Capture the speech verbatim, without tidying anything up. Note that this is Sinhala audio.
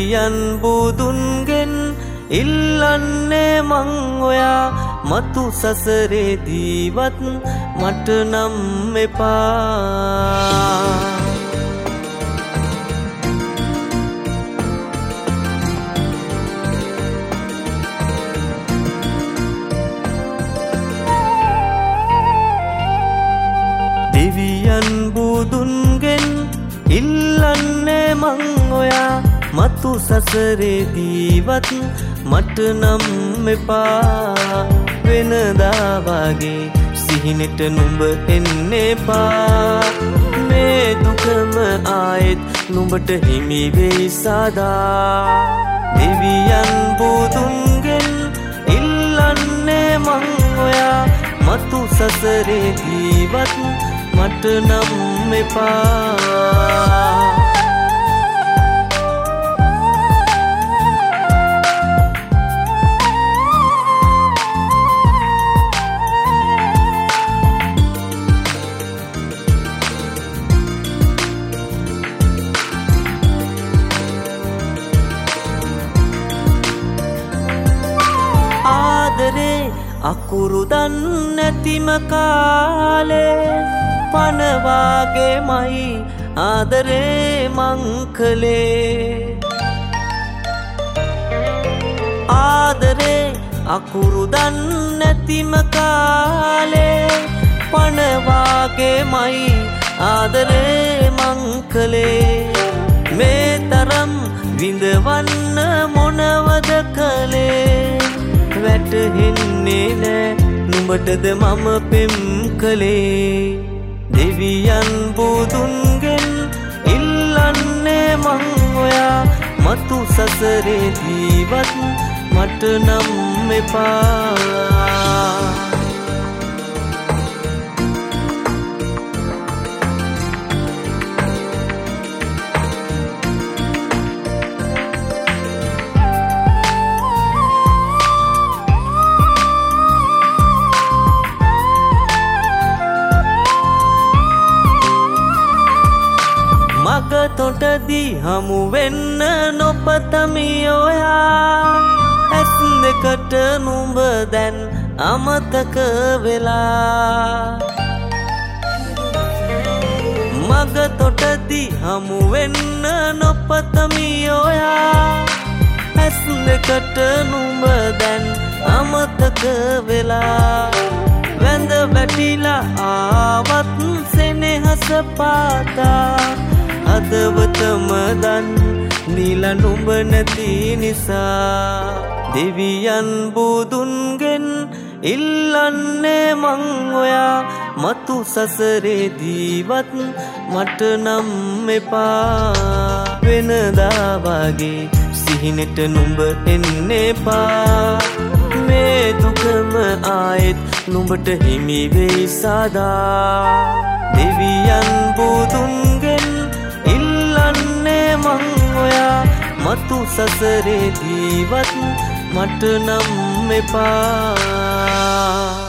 දෙවියන් බුදුන්ගෙන් ඉල්ලන්නේ මං ඔයා මතු සසරේදීවත් මට නම් එපා. දෙවියන් බුදුන්ගෙන් ඉල්ලන්නේ මං ඔයා මතු සසරේදීවත් මට නම් එපා. වෙනදා වගේ සිහිනෙට නුඹ එන්න එපා. මේ දුකම ආයෙත් නුඹට හිමි වෙයි සදා. දෙවියන් බුදුන්ගෙන් ඉල්ලන්නේ මං ඔයා මතු සසරේදීවත් මට නම් එපා. ආදරේ අකුරු දන්නේ නැතිම කාලේ පනවාගේමයි ආදරේ මං කළේ. ආදරේ අකුරු දන්නේ නැතිම කාලේ පනවාගේමයි ආදරේ මං කළේ. මේ තරම් විඳවන්න මොනවද කළේ? වැටහෙන්නේ නෑ නුඹටද මම පෙම් කළේ. දෙවියන් බුදුන්ගෙන් ඉල්ලන්නේ මං ඔයා මතු සසරේදීවත් මට නම් එපා. මග තොටදී හමු වෙන්න නොපතමි ඔයා. ඇස් දෙකට නුඹ දැන් අමතක වෙලා. මග තොටදී හමු වෙන්න නොපතමි ඔයා. ඇස් දෙකට නුඹ දැන් අමතක වෙලා. වැඳ වැටිලා ආවත් සෙනෙහස පාතා. හදවතම දන් දීලා නුඹ නැති නිසා. දෙවියන් බුදුන්ගෙන් ඉල්ලන්නේ මං ඔයා මතු සසරේදීවත් මට නම් එපා. වෙනදා වගේ සිහිනෙට නුඹ එන්න එපා. මේ දුකම ආයෙත් නුඹට හිමි වෙයි සදා. දෙවියන් බුදුන්ගෙන් ඉල්ලන්නේ මං ඔයා මතු සසරේදීවත් මට නම් එපා.